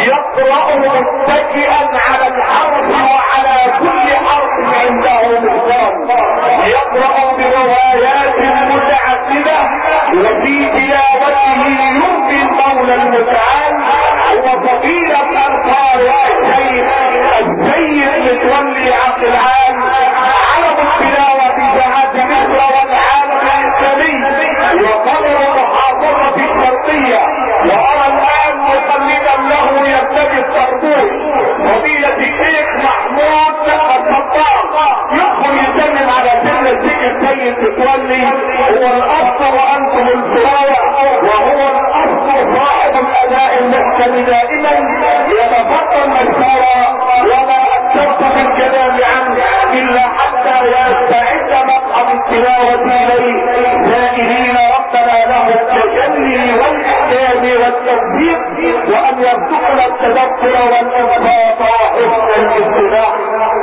يقرأ متكئا على الحرف وعلى كل حرف عنده مقام، يقرأ بروايات متعددة وفي تلاوته يرضي المولى المتعال. وفضيلة القارئ السيد متولي عبد العال علم التلاوة جهاز مصر والعالم الإسلامي وقدر محافظة الشرقية، وأرى الآن مقلدا له يرتدي الطربوش فضيلة الشيخ محمود الخطاب يدخل يسلم على سن السيد متولي. هو الأصل وأنتم الفراية، وهو الأصل صاحب الأداء المحكم دائما يتفضل مشكورا، ولا أكثرت من كلام عنه إلا حتى يستعد مقعد التلاوة إليه سائلين ربنا له التجلي والإحكام والتوفيق، وأن يرزقنا التذكر والإنصاف وحسن الاستماع.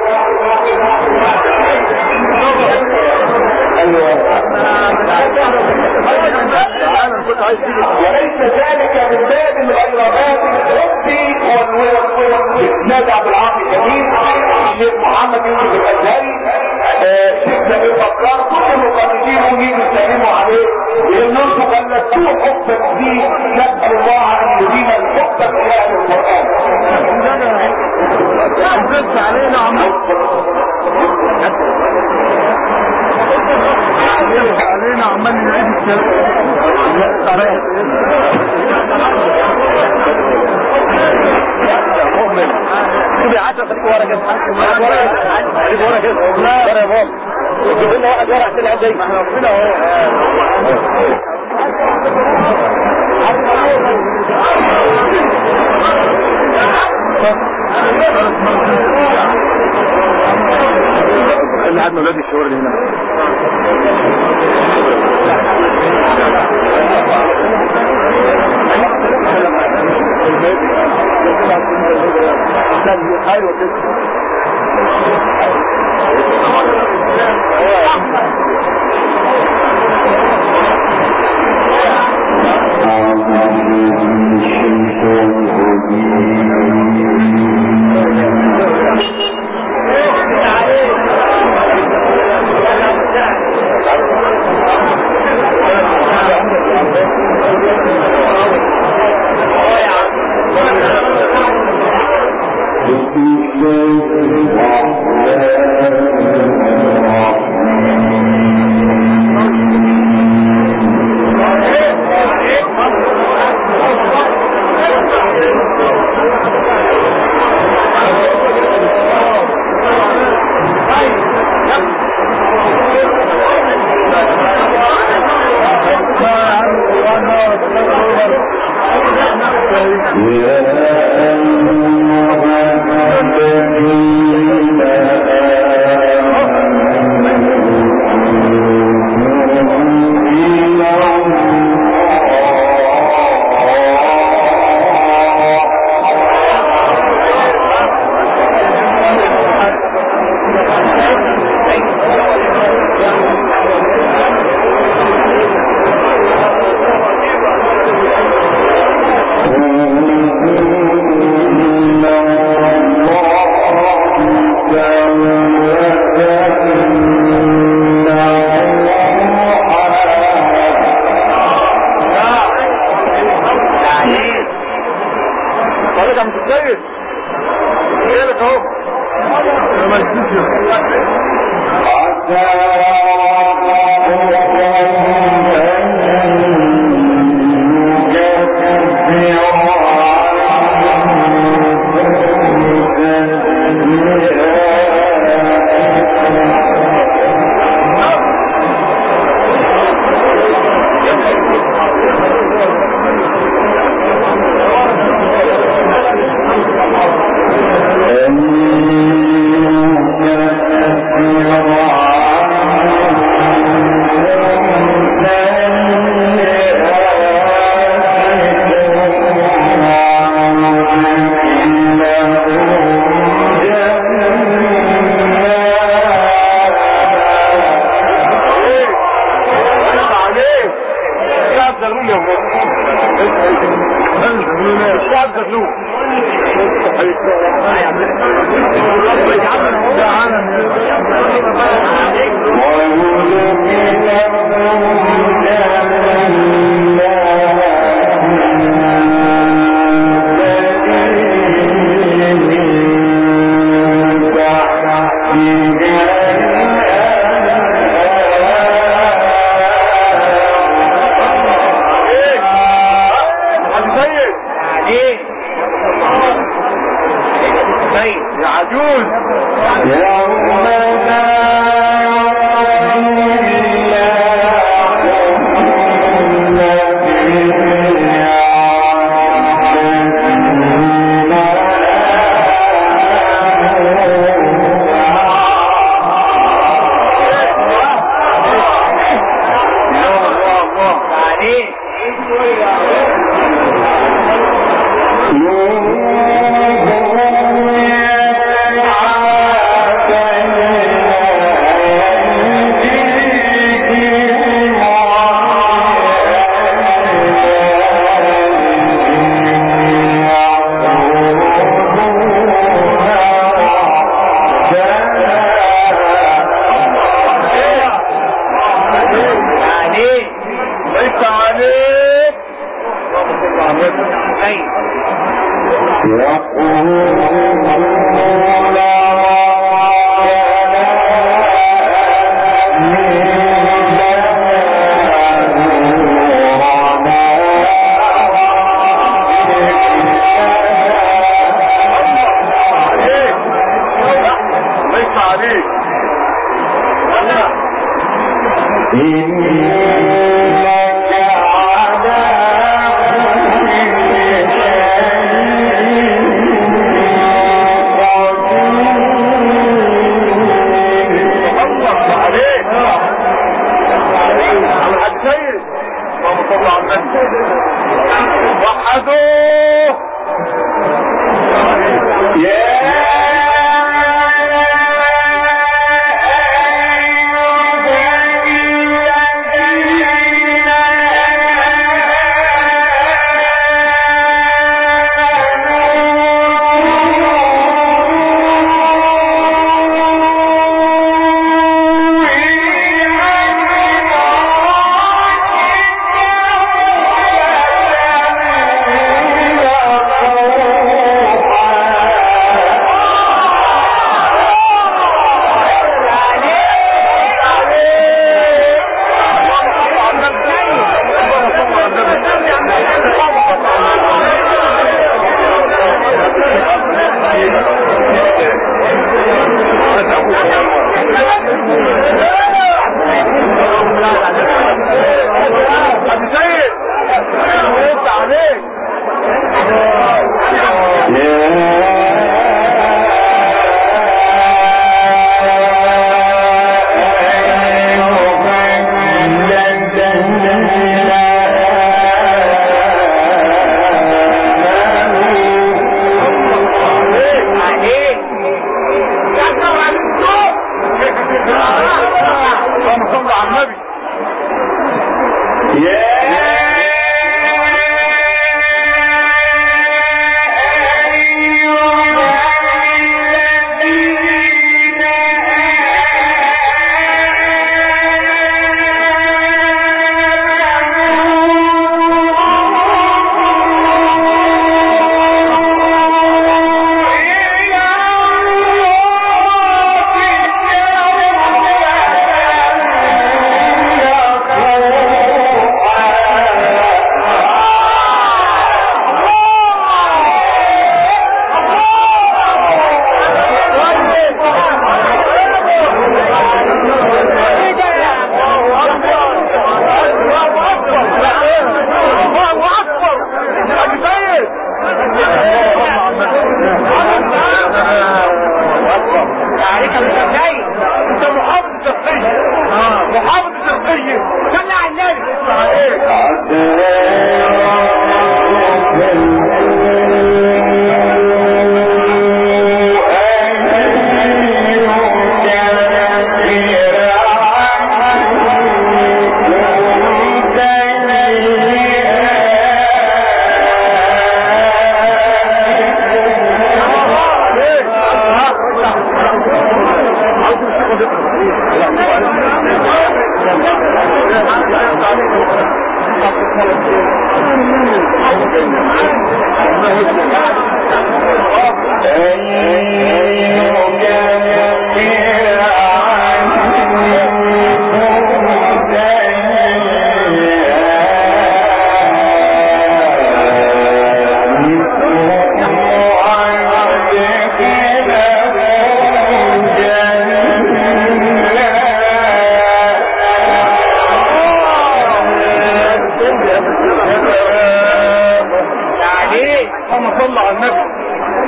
وليس ذلك من باب الغيرات الحبي والإسناد عبد العاطي الجميل، الشيخ محمد يوسف الأزهري، الشيخ نبيل بكار، كل المقلدين ونيجي نسلموا عليه لأنهم قلدتوه حبا فيه. نسأل الله أن يديم الحب في أهل القرآن. علينا عمال نعيد الكلام. شوفي 10 خليك ورا كده، خليك ورا كده ورا يا بابا. قلنا واحد ورا عشان العب زي ما احنا واقفين اهو. اللي قاعد مولاد الشهور اللي هنا ايوه كده.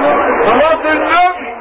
صلاة النبي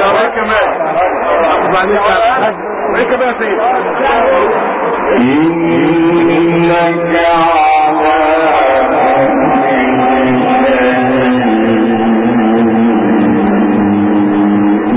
كمان